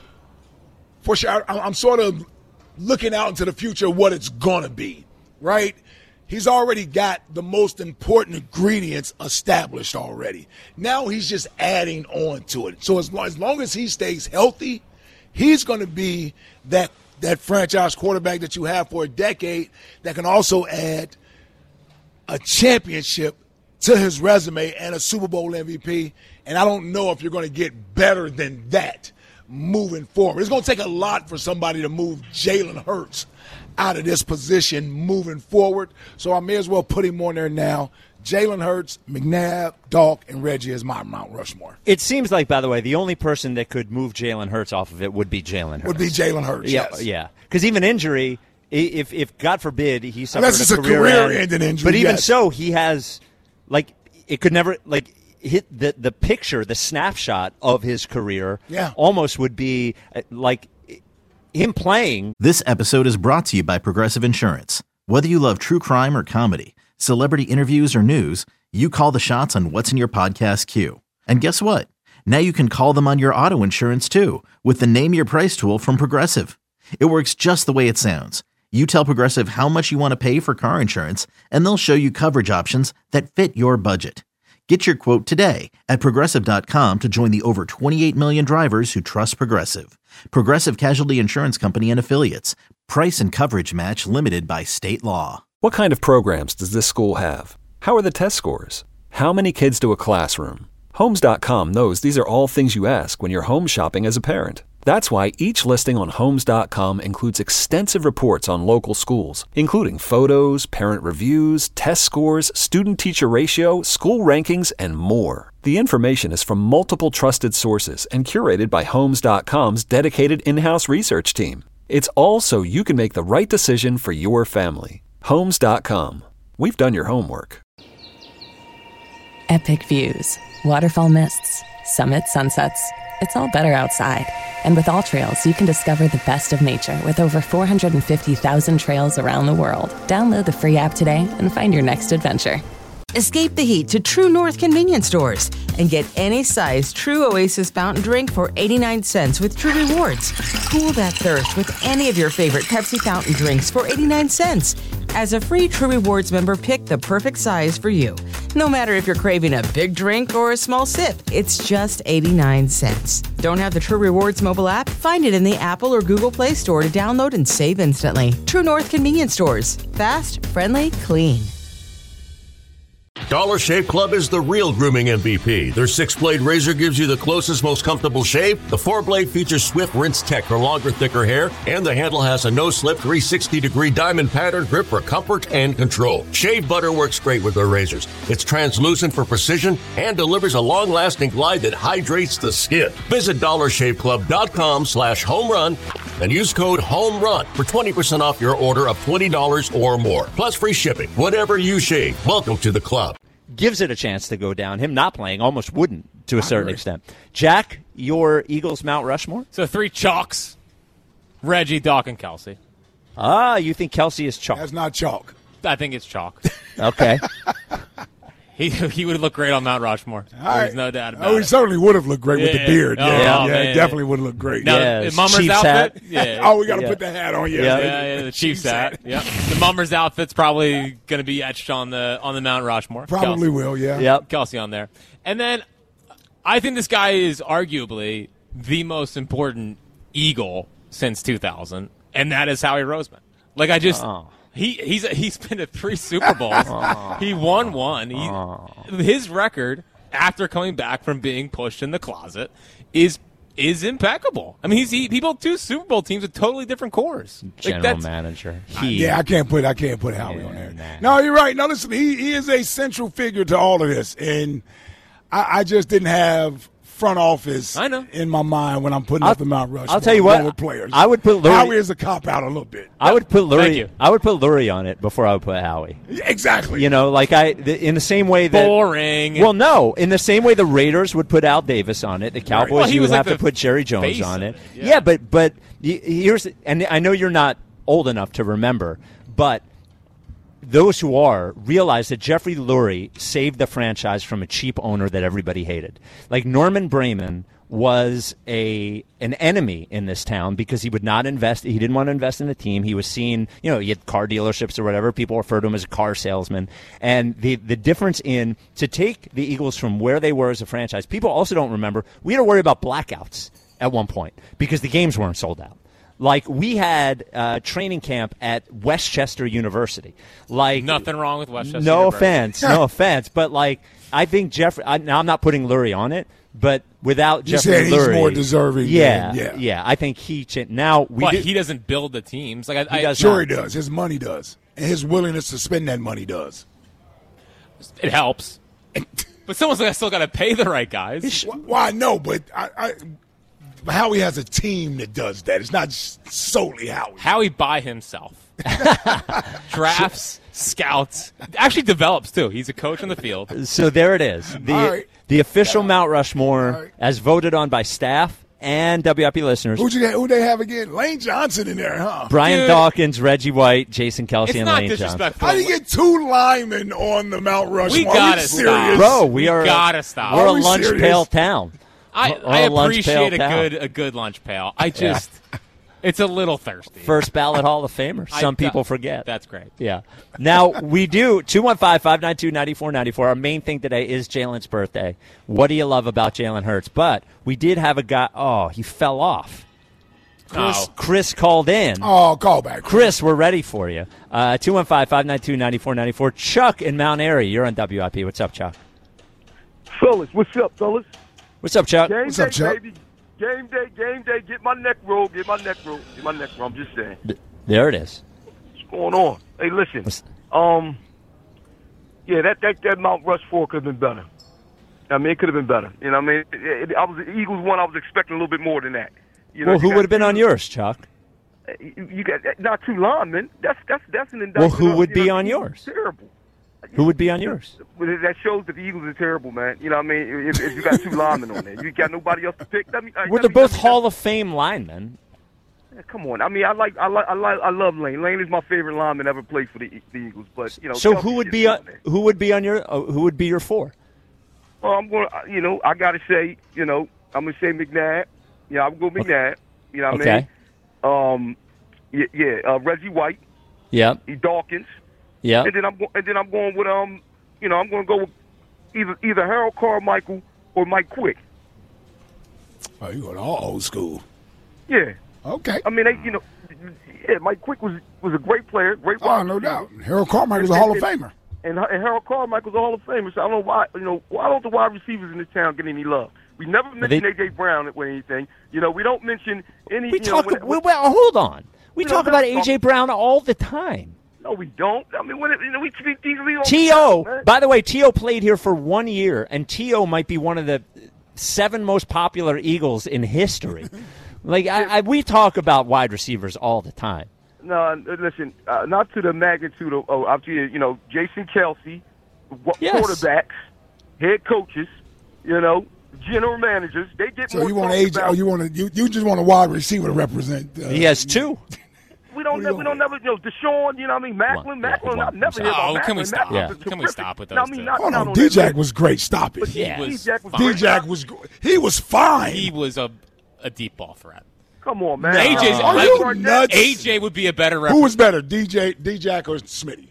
looking out into the future of what it's going to be, right? He's already got the most important ingredients established already. Now he's just adding on to it. So as long as he stays healthy, he's going to be that franchise quarterback that you have for a decade that can also add a championship to his resume and a Super Bowl MVP. And I don't know if you're going to get better than that moving forward. It's going to take a lot for somebody to move Jalen Hurts out of this position moving forward. So I may as well put him on there now. Jalen Hurts, McNabb, Doc, and Reggie is my Mount Rushmore. It seems like, by the way, the only person that could move Jalen Hurts off of it would be Jalen Hurts. Yes. Yeah. Because even injury, if God forbid he suffered unless it's a career-ending injury. But even so, he has, it could never, hit the picture, the snapshot of his career almost would be like him playing. This episode is brought to you by Progressive Insurance. Whether you love true crime or comedy, celebrity interviews or news, you call the shots on what's in your podcast queue. And guess what? Now you can call them on your auto insurance too with the Name Your Price tool from Progressive. It works just the way it sounds. You tell Progressive how much you want to pay for car insurance, and they'll show you coverage options that fit your budget. Get your quote today at Progressive.com to join the over 28 million drivers who trust Progressive. Progressive Casualty Insurance Company and Affiliates. Price and coverage match limited by state law. What kind of programs does this school have? How are the test scores? How many kids do a classroom? Homes.com knows these are all things you ask when you're home shopping as a parent. That's why each listing on Homes.com includes extensive reports on local schools, including photos, parent reviews, test scores, student-teacher ratio, school rankings, and more. The information is from multiple trusted sources and curated by Homes.com's dedicated in-house research team. It's all so you can make the right decision for your family. Homes.com. We've done your homework. Epic views, waterfall mists, summit sunsets. It's all better outside. And with AllTrails, you can discover the best of nature with over 450,000 trails around the world. Download the free app today and find your next adventure. Escape the heat to True North convenience stores and get any size True Oasis fountain drink for 89 cents with True Rewards. Cool that thirst with any of your favorite Pepsi fountain drinks for 89 cents. As a free True Rewards member, pick the perfect size for you. No matter if you're craving a big drink or a small sip, it's just 89 cents. Don't have the True Rewards mobile app? Find it in the Apple or Google Play Store to download and save instantly. True North convenience stores. Fast, friendly, clean. Dollar Shave Club is the real grooming MVP. Their 6-blade razor gives you the closest, most comfortable shave. The 4-blade features swift rinse tech for longer, thicker hair. And the handle has a no-slip 360-degree diamond pattern grip for comfort and control. Shave butter works great with their razors. It's translucent for precision and delivers a long-lasting glide that hydrates the skin. Visit DollarShaveClub.com/homerun and use code HOMERUN for 20% off your order of $20 or more. Plus free shipping. Whatever you shave, welcome to the club. Gives it a chance to go down. Him not playing almost wouldn't to a certain extent. Jack, your Eagles Mount Rushmore? So 3 chalks. Reggie, Doc, and Kelsey. Ah, you think Kelsey is chalk? That's not chalk. I think it's chalk. Okay. He would look great on Mount Rushmore. There's no doubt about it. He certainly would have looked great with the beard. Oh, he definitely would have looked great. Now, the Mummers outfit. We got to put the hat on. The Chiefs hat. Yep. The Mummers outfit's probably going to be etched on the Mount Rushmore. Probably Kelsey. will, yeah. Yep. Kelsey on there. And then I think this guy is arguably the most important Eagle since 2000, and that is Howie Roseman. Like, I just he's been to 3 Super Bowls. He won 1. His record after coming back from being pushed in the closet is impeccable. I mean, he built 2 Super Bowl teams with totally different cores. General manager. I can't put Howie on there. No, you're right. No, listen, he is a central figure to all of this, and I just didn't have front office I know. in my mind when I'm putting up the Mount Rushmore. I'll tell you what, players. I would put Lurie. Howie is a cop-out a little bit. I would put Thank you. Lurie. I would put Lurie on it before I would put Howie. Exactly. You know, like in the same way that boring. Well, no, in the same way the Raiders would put Al Davis on it, the Cowboys Well, he you would was have like to put Jerry Jones face on of it. it, yeah. But here's, and I know you're not old enough to remember, but those who are realize that Jeffrey Lurie saved the franchise from a cheap owner that everybody hated. Like Norman Brayman was an enemy in this town because he would not invest. He didn't want to invest in the team. He was seen, you know, he had car dealerships or whatever. People refer to him as a car salesman. And the difference in to take the Eagles from where they were as a franchise, people also don't remember, we had to worry about blackouts at one point because the games weren't sold out. Like, we had training camp at Westchester University. Like, nothing wrong with Westchester No University. offense, no offense. But, like, I think Jeffrey now I'm not putting Lurie on it, but without You Jeffrey said he's Lurie. more deserving. Yeah. I think now But he doesn't build the teams. Like He does Sure not. he does. His money does. And his willingness to spend that money does. It helps. But someone's still got to pay the right guys. Well, I know, but Howie has a team that does that. It's not solely Howie. Howie by himself. Drafts, scouts, actually develops too. He's a coach on the field. So there it is. The official Mount Rushmore, as voted on by staff and WIP listeners. Who they have again? Lane Johnson in there, huh? Brian Dawkins, Reggie White, Jason Kelsey, and Lane Johnson. How do you get two linemen on the Mount Rushmore? We gotta stop, bro. We gotta stop. We're a lunch pail town. I appreciate a good lunch pail. I just it's a little thirsty. First ballot Hall of Famer. Some people forget. That's great. Yeah. Now we do 215-592-9494. Our main thing today is Jalen's birthday. What do you love about Jalen Hurts? But we did have a guy. Oh, he fell off. Chris called in. Oh, call back. Chris, we're ready for you. 215-592-9494. Chuck in Mount Airy. You're on WIP. What's up, Chuck? Fellas, what's up, fellas? What's up, Chuck? Game What's day, up, Chuck? baby. Game day. Get my neck rolled. I'm just saying. There it is. What's going on? Hey, listen. Yeah, that Mount Rushmore could have been better. I mean, it could have been better. You know what I mean? I was the Eagles one. I was expecting a little bit more than that. You know, Well, who would have been on yours, Chuck? You got not two linemen. That's an indictment. Well, who would You be know, on the Eagles yours? are terrible. Who would be on yours? Well, that shows that the Eagles are terrible, man. You know what I mean? If you got two linemen on there, you got nobody else to pick. Well, they're both Hall of Fame linemen. Come on. I mean, I love Lane. Lane is my favorite lineman ever played for the Eagles. But you know, So Kelsey who would is be on there. who would be your four? Well, I'm going. I got to say, I'm gonna say McNabb. Yeah, I'm going McNabb. You know what I mean? Reggie White. Yeah. Dawkins. Yeah. And then I'm going with I'm going to go with either Harold Carmichael or Mike Quick. Oh, you going all old school. Yeah. Okay. I mean, Mike Quick was a great player, great. Oh, no doubt. Harold Carmichael's a Hall of Famer. And Harold Carmichael's a Hall of Famer. So I don't know why. Why don't the wide receivers in this town get any love? We never mention A.J. Brown or anything. We don't mention any. Hold on. We talk about A.J. Brown all the time. No, we don't. I mean, we speak easily on T.O. By the way, T.O. played here for 1 year, and T.O. might be one of the 7 most popular Eagles in history. We talk about wide receivers all the time. No, listen, not to the magnitude of Jason Kelsey, quarterbacks, head coaches, general managers. They get So more. you want talk AJ? about- You just want a wide receiver to represent? He has 2. We don't never, Deshaun, you know what I mean? Macklin, I've never heard about Macklin. Can we stop? Macklin's Can we stop with those? No, I mean, not Hold on, on D-Jack was great. Stop it. But D-Jack was D-Jack was he was fine. He was a deep ball threat. Come on, man. Are you nuts? AJ would be a better. Who was better, D-Jack or Smitty?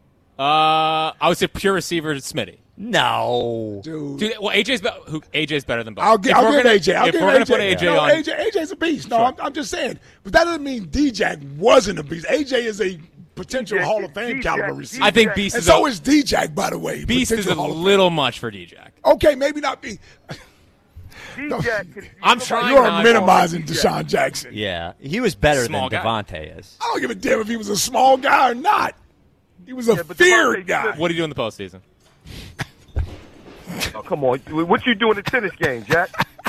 I would say pure receiver to Smitty. No, dude. Well, AJ's better than both. I'll give AJ. If we're gonna put AJ on, AJ's a beast. No, I'm just saying. But that doesn't mean D-Jack wasn't a beast. AJ is a potential Hall of Fame caliber receiver. I think Beast and is. So is D-Jack, by the way. Beast is a little much for D-Jack. Okay, maybe not be. I'm trying. You are minimizing Deshaun Jackson. Yeah, he was better Small than guy. Devontae is. I don't give a damn if he was a small guy or not. He was a feared guy. What do you do in the postseason? Oh, come on. What you do in the tennis game, Jack?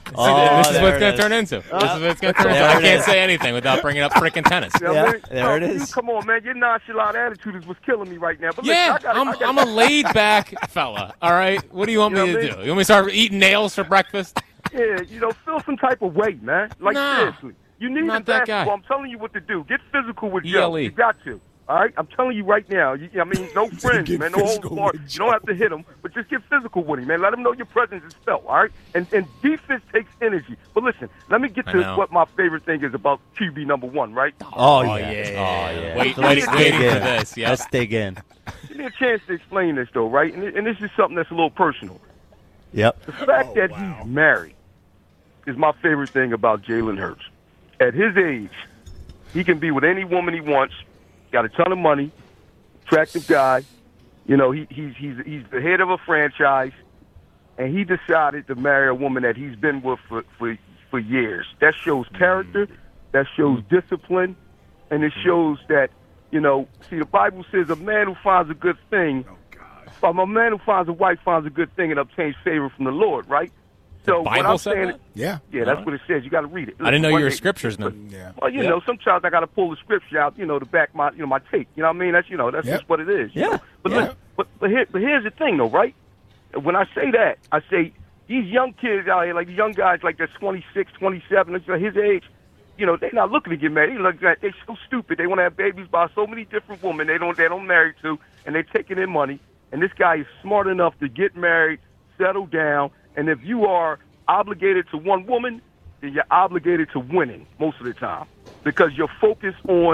This is what it's going to turn into. I can't say anything without bringing up freaking tennis. There it is. Come on, man. Your nonchalant attitude is what's killing me right now. But yeah, listen, I'm a laid-back fella, all right? What do you want me to do? You want me to start eating nails for breakfast? Yeah, feel some type of way, man. Like, seriously. You need not a that basketball. guy. I'm telling you what to do. Get physical with Joe. You got to. All right? I'm telling you right now. No friends, man. No holds barred. You don't have to hit him, but just get physical with him, man. Let him know your presence is felt, all right? And defense takes energy. But listen, let me get to what my favorite thing is about QB number 1, right? Oh, yeah. Waiting for this. Yeah. Let's dig in. Give me a chance to explain this, though, right? And this is something that's a little personal. Yep. The fact that he's married is my favorite thing about Jalen Hurts. At his age, he can be with any woman he wants. Got a ton of money, attractive guy. He's the head of a franchise, and he decided to marry a woman that he's been with for years. That shows character, that shows discipline, and it shows that the Bible says a man who finds a good thing, a man who finds a wife finds a good thing and obtains favor from the Lord, right? So the Bible said that? Yeah, that's what it says. You got to read it. I didn't know you were scriptures now. Well, sometimes I got to pull the scripture out, to back my, my take. You know what I mean? That's just what it is. Yeah. But here's the thing, though, right? When I say that, I say these young kids out here, like the young guys, like they're 26, 27, his age. They're not looking to get married. They're so stupid. They want to have babies by so many different women they don't marry to, and they're taking their money. And this guy is smart enough to get married, settle down. And if you are obligated to one woman, then you're obligated to winning most of the time, because your focus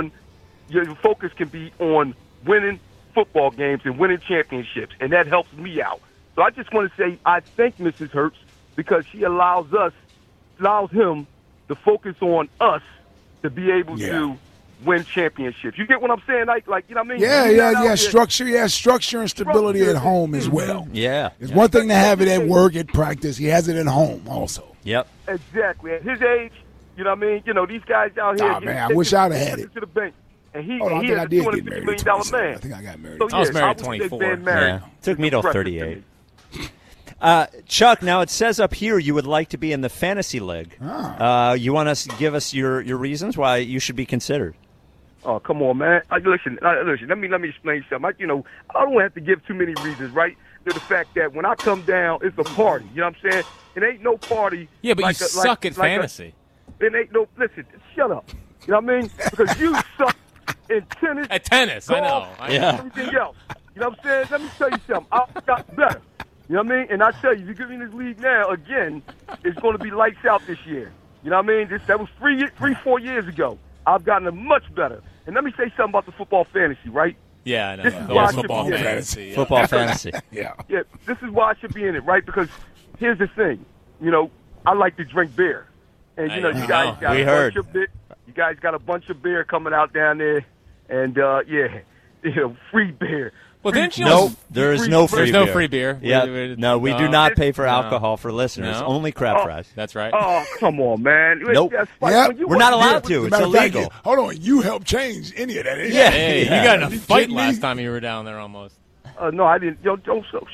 can be on winning football games and winning championships, and that helps me out. So I just want to say I thank Mrs. Hurts because she allows him to focus on us to be able to win championships. You get what I'm saying? Like you know what I mean? Yeah. Structure and stability at home as well. Yeah. It's one thing to have it at work, at practice. He has it at home also. Yep. Exactly. At his age, you know what I mean? These guys out here. Man, I wish I'd have had it. To the bank. And he I is a $250 million man. I think I got married. So, I was married at 24. Yeah. Took me till 38. Chuck, now it says up here you would like to be in the fantasy league. You want to give us your reasons why you should be considered? Oh, come on, man. Listen. Let me explain something. I don't have to give too many reasons, right? To the fact that when I come down, it's a party. You know what I'm saying? It ain't no party. Yeah, but you suck at fantasy. It ain't no. Listen, shut up. You know what I mean? Because you suck in tennis. At tennis, golf, I know. Everything else. You know what I'm saying? Let me tell you something. I got better. You know what I mean? And I tell you, if you give me this league now, again, it's going to be lights out this year. You know what I mean? That was 4 years ago. I've gotten much better. And let me say something about the football fantasy, right? Yeah, I know. This is why I should football be in fantasy. it. Football fantasy. Yeah, this is why I should be in it, right? Because here's the thing. I like to drink beer. And, you guys got a bunch of beer coming out down there. And, free beer. Well, didn't you? No, there is no free beer. There's no free beer. Yeah, no, we do not pay for alcohol for listeners. No. Only crab fries. That's right. Oh, come on, man. Nope. We're not allowed to. It's illegal. Hold on. You helped change any of that. Yeah. Hey, you got in a fight last time you were down there almost. No, I didn't. Don't so.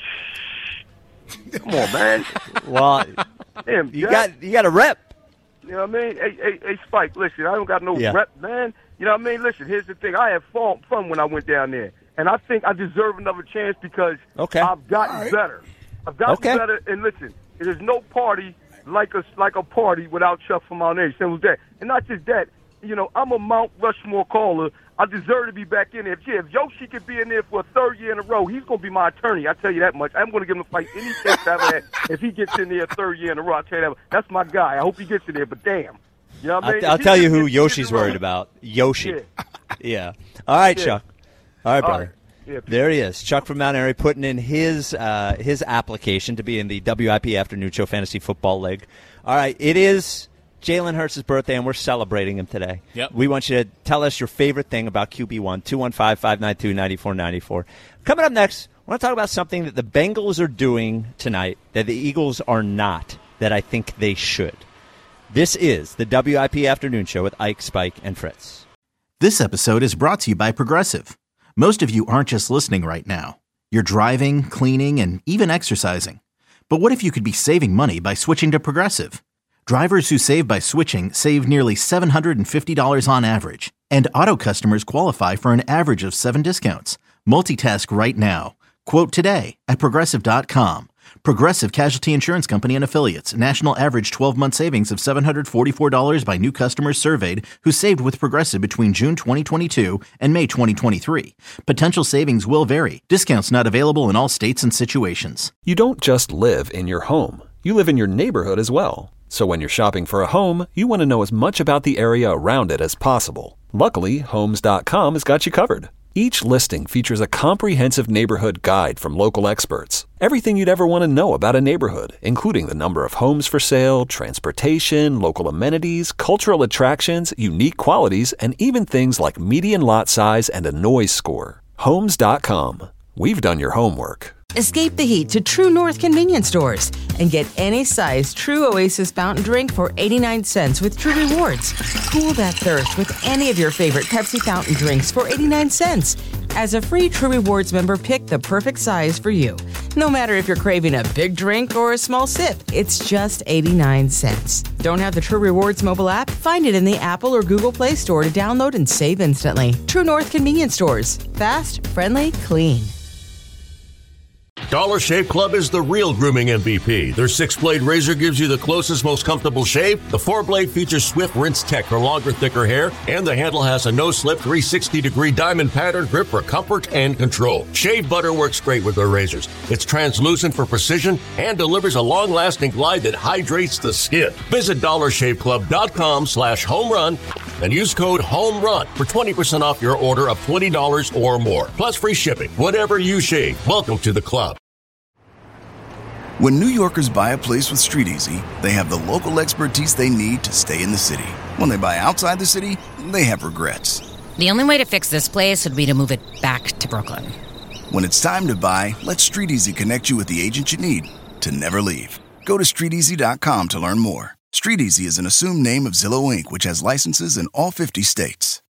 Come on, man. Well, damn, you got a rep. You know what I mean? Hey, Spike, listen, I don't got no rep, man. You know what I mean? Listen, here's the thing. I had fun when I went down there. And I think I deserve another chance because I've gotten better. I've gotten better. And listen, there's no party like a party without Chuck from Mount Airy. Simple as that. And not just that, I'm a Mount Rushmore caller. I deserve to be back in there. If Yoshi could be in there for a third year in a row, he's going to be my attorney. I tell you that much. I'm going to give him a fight any chance I ever had. If he gets in there a third year in a row, I tell you that. That's my guy. I hope he gets in there. But damn. You know what I mean? I'll tell you who Yoshi's worried about. Yoshi. Yeah. All right, Chuck. All right, brother. There he is, Chuck from Mount Airy, putting in his application to be in the WIP Afternoon Show Fantasy Football League. All right, it is Jalen Hurts' birthday, and we're celebrating him today. Yep. We want you to tell us your favorite thing about QB1, 215-592-9494. Coming up next, I want to talk about something that the Bengals are doing tonight that the Eagles are not, that I think they should. This is the WIP Afternoon Show with Ike, Spike, and Fritz. This episode is brought to you by Progressive. Most of you aren't just listening right now. You're driving, cleaning, and even exercising. But what if you could be saving money by switching to Progressive? Drivers who save by switching save nearly $750 on average. And auto customers qualify for an average of 7 discounts. Multitask right now. Quote today at Progressive.com. Progressive Casualty Insurance Company and Affiliates. National average 12-month savings of $744 by new customers surveyed who saved with Progressive between June 2022 and May 2023. Potential savings will vary. Discounts not available in all states and situations. You don't just live in your home. You live in your neighborhood as well. So when you're shopping for a home, you want to know as much about the area around it as possible. Luckily, Homes.com has got you covered. Each listing features a comprehensive neighborhood guide from local experts. Everything you'd ever want to know about a neighborhood, including the number of homes for sale, transportation, local amenities, cultural attractions, unique qualities, and even things like median lot size and a noise score. Homes.com. We've done your homework. Escape the heat to True North convenience stores and get any size True Oasis fountain drink for 89 cents with True Rewards. Cool that thirst with any of your favorite Pepsi fountain drinks for 89 cents. As a free True Rewards member, pick the perfect size for you. No matter if you're craving a big drink or a small sip, it's just 89 cents. Don't have the True Rewards mobile app? Find it in the Apple or Google Play Store to download and save instantly. True North convenience stores. Fast, friendly, clean. Dollar Shave Club is the real grooming MVP. Their 6-blade razor gives you the closest, most comfortable shave. The 4-blade features swift rinse tech for longer, thicker hair. And the handle has a no-slip 360-degree diamond pattern grip for comfort and control. Shave butter works great with their razors. It's translucent for precision and delivers a long-lasting glide that hydrates the skin. Visit DollarShaveClub.com/homerun and use code HOMERUN for 20% off your order of $20 or more. Plus free shipping. Whatever you shave, welcome to the club. When New Yorkers buy a place with StreetEasy, they have the local expertise they need to stay in the city. When they buy outside the city, they have regrets. The only way to fix this place would be to move it back to Brooklyn. When it's time to buy, let StreetEasy connect you with the agent you need to never leave. Go to StreetEasy.com to learn more. StreetEasy is an assumed name of Zillow Inc., which has licenses in all 50 states.